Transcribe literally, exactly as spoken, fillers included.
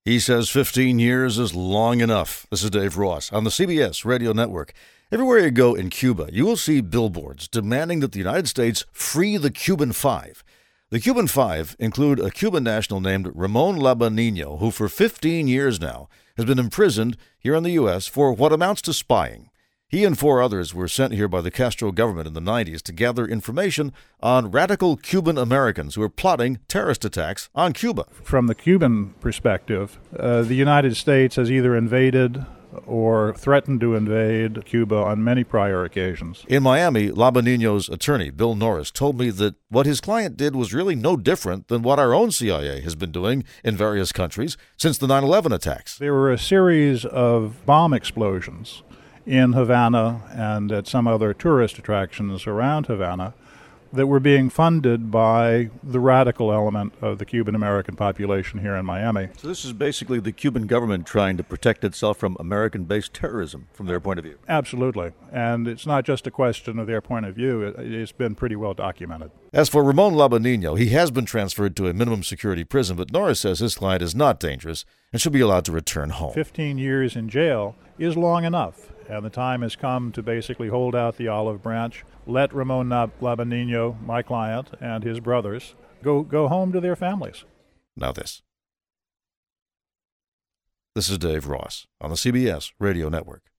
He says fifteen years is long enough. This is Dave Ross on the C B S Radio Network. Everywhere you go in Cuba, you will see billboards demanding that the United States free the Cuban Five. The Cuban Five include a Cuban national named Ramon Labanino, who for fifteen years now has been imprisoned here in the U S for what amounts to spying. He and four others were sent here by the Castro government in the nineties to gather information on radical Cuban Americans who are plotting terrorist attacks on Cuba. From the Cuban perspective, uh, the United States has either invaded or threatened to invade Cuba on many prior occasions. In Miami, Labanino's attorney, Bill Norris, told me that what his client did was really no different than what our own C I A has been doing in various countries since the nine eleven attacks. There were a series of bomb explosions in Havana and at some other tourist attractions around Havana that were being funded by the radical element of the Cuban-American population here in Miami. So this is basically the Cuban government trying to protect itself from American-based terrorism from their point of view. Absolutely. And it's not just a question of their point of view. It, it's been pretty well documented. As for Ramon Labanino, he has been transferred to a minimum security prison, but Norris says his client is not dangerous and should be allowed to return home. Fifteen years in jail is long enough, and the time has come to basically hold out the olive branch, let Ramon Labanino, my client, and his brothers go, go home to their families. Now this. This is Dave Ross on the C B S Radio Network.